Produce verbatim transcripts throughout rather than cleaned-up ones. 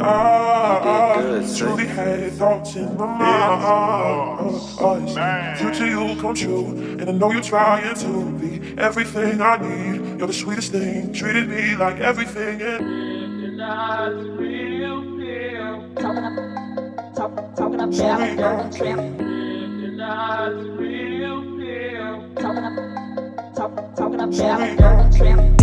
Ah, good, truly had thoughts in my mind. Uh, future you come true, and I know you're trying to be everything I need. You're the sweetest thing, treated me like everything. And Talking up, talk, talking up, shouting, girl, tramp. Talking up, talk, talking up, shouting, girl, tramp.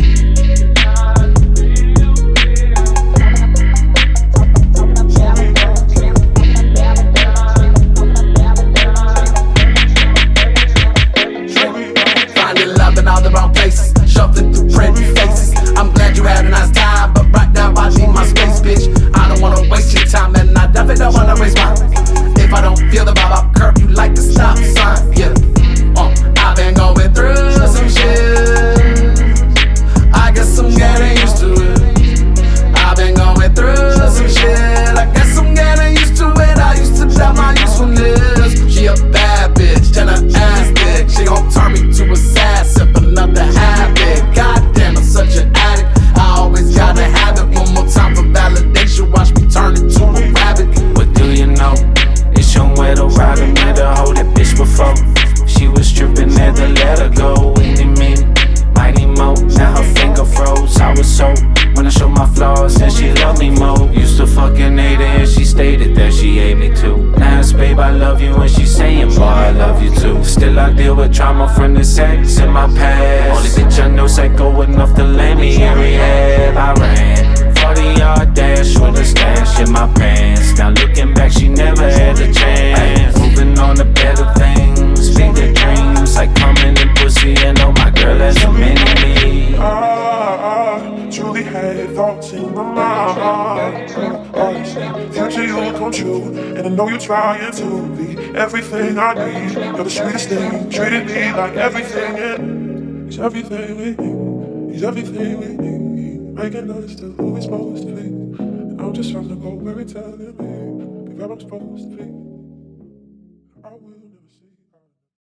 Finding love in all the wrong places, shuffling through pretty faces. I'm glad you had a nice time, but right now I need my space, bitch. I don't wanna waste your time, and I definitely don't wanna waste mine. If I don't feel the vibe, I'll curb you like the stop sign. Yeah, uh, I've been going through some shit. I guess I'm getting used to it. I've been going through some shit. I guess I'm getting used to it. I used to doubt my usefulness. She a bad bitch and her ass thick. She gon' turn me to a sad sip, another habit. Goddamn, I'm such an addict. I always gotta have it. One more time for validation. Watch me turn into a rabbit. What do you know? It's your way to ride and let her hold that bitch before. She was tripping, had to let her go. Any minute, mighty mo. Now her finger froze. I was so when I showed my flaws, and she loved me more. Used to fucking hate her, and she stated that she hate me too. Now it's babe, I love you, and she's saying, boy, I love you too. Still I deal with trauma from the sex in my past. Only bitch I know psycho enough to land me in rehab. I ran forty yard dash with a stash in my pants. Now looking back, she never had a chance. Moving on to better things, bigger dreams, like coming in pussy, and oh my girl has a mini me. Ah, truly had thoughts in my mind. Uh, future you come true, and I know you're trying to be everything I need. You're the sweetest thing, treated me like everything. And he's everything we need. He's everything we need. Making us to who we're supposed to be. And I'm just trying to go where it's telling me. Be where I'm supposed to be.